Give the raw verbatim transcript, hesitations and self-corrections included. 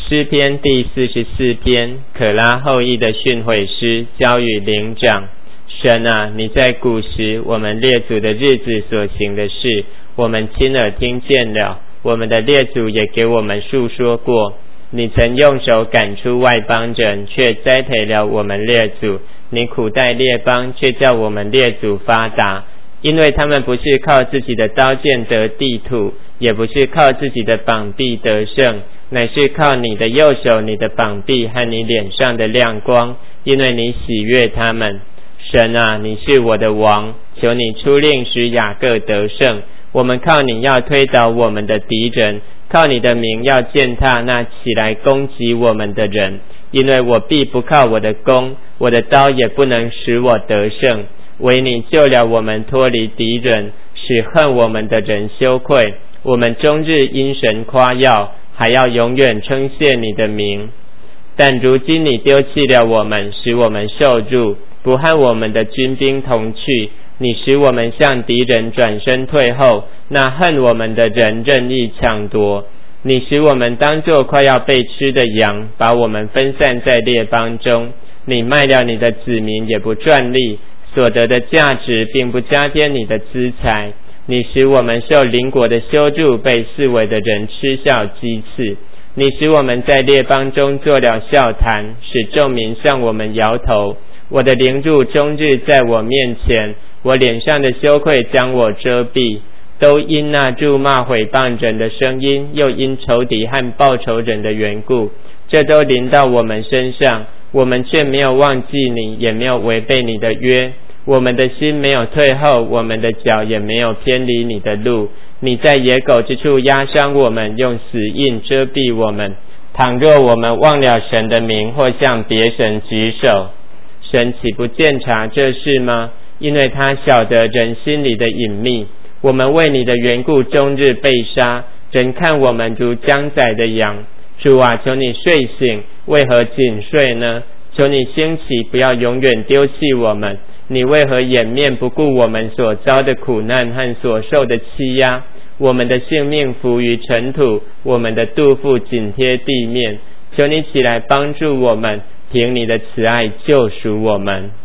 诗篇第四十四篇，可拉后裔的训诲诗，交与灵长。神啊，你在古时我们列祖的日子所行的事，我们亲耳听见了，我们的列祖也给我们述说过。你曾用手赶出外邦人，却栽培了我们列祖。你苦待列邦，却叫我们列祖发达。因为他们不是靠自己的刀剑得地土，也不是靠自己的膀臂得胜，乃是靠你的右手、你的膀臂和你脸上的亮光，因为你喜悦他们。神啊，你是我的王，求你出令使雅各得胜。我们靠你要推倒我们的敌人，靠你的名要践踏那起来攻击我们的人。因为我必不靠我的弓，我的刀也不能使我得胜。唯你救了我们脱离敌人，使恨我们的人羞愧。我们终日因神夸耀，还要永远称谢你的名。但如今你丢弃了我们，使我们受辱，不和我们的军兵同去。你使我们向敌人转身退后，那恨我们的人任意抢夺。你使我们当作快要被吃的羊，把我们分散在列邦中。你卖了你的子民，也不赚利，所得的价值并不加添你的资财。你使我们受邻国的羞辱，被四围的人嗤笑讥刺。你使我们在列邦中做了笑谈，使众民向我们摇头。我的灵柱终日在我面前，我脸上的羞愧将我遮蔽。都因那咒骂毁谤人的声音，又因仇敌和报仇人的缘故，这都临到我们身上。我们却没有忘记你，也没有违背你的约。我们的心没有退后，我们的脚也没有偏离你的路。你在野狗之处压伤我们，用死印遮蔽我们。倘若我们忘了神的名，或向别神举手，神岂不鉴察这事吗？因为他晓得人心里的隐秘。我们为你的缘故终日被杀，人看我们如将宰的羊。主啊，求你睡醒，为何紧睡呢？求你兴起，不要永远丢弃我们。你为何掩面不顾我们所遭的苦难和所受的欺压？我们的性命伏于尘土，我们的肚腹紧贴地面。求你起来帮助我们，凭你的慈爱救赎我们。